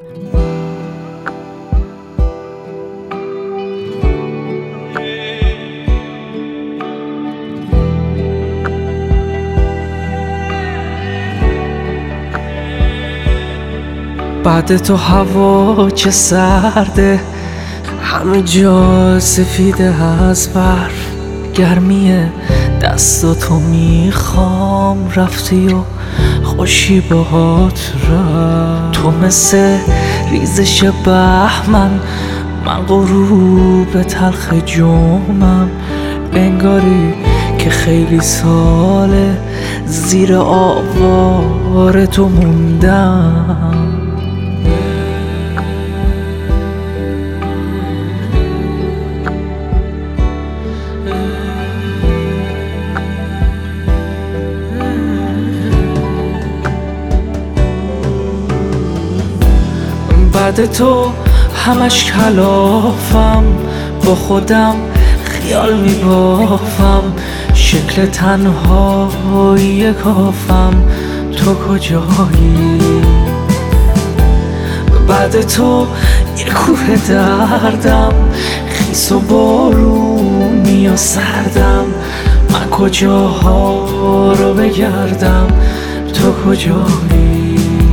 بعد تو هوا چه سرده، همه جا سفیده از برف. گرمی دستاتو میخوام، رفتی و خوشی باهات رفت. تو مثل ریزش بهمن، من غروب تلخ جومم. انگاری که خیلی ساله زیر آوار تو موندم. بعد تو همش کلافم، با خودم خیال میبافم. شکل تنهایی کافم، تو کجایی؟ بعد تو یه کوه دردم، خیس و بارونی و سردم. من کجاها رو بگردم، تو کجایی؟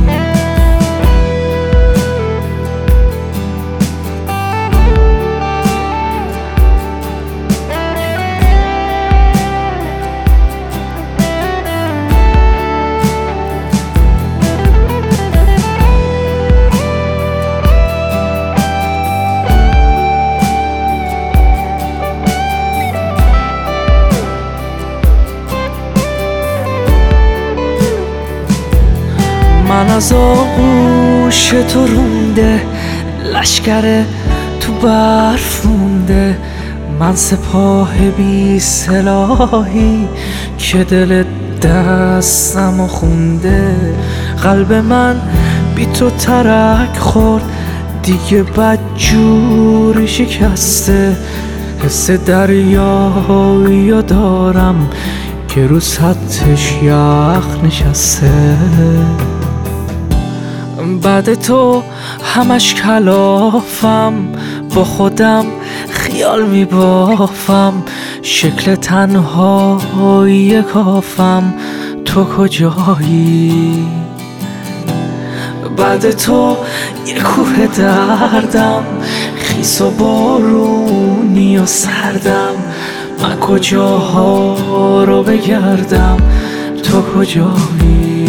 من از آغوش تو رونده، لشکر تو برف مونده. من سپاه بی سلاحی که دل دستمو خونده. قلب من بی تو ترک خورد، دیگه بدجوری شکسته. حس دریایی دارم که رو سطحش یخ نشسته. بعد تو همش کلافم، با خودم خیال میبافم. شکل تنهایی کافم، تو کجایی؟ بعد تو یه کوه دردم، خیس و بارونی و سردم. من کجاها رو بگردم، تو کجایی؟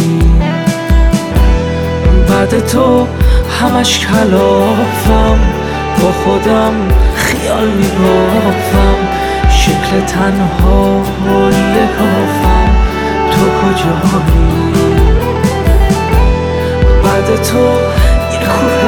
بعد تو همش کلافم، با خودم خیال میبافم. شکل تنهایی کافم، تو کجایی؟ بعد تو یه کوه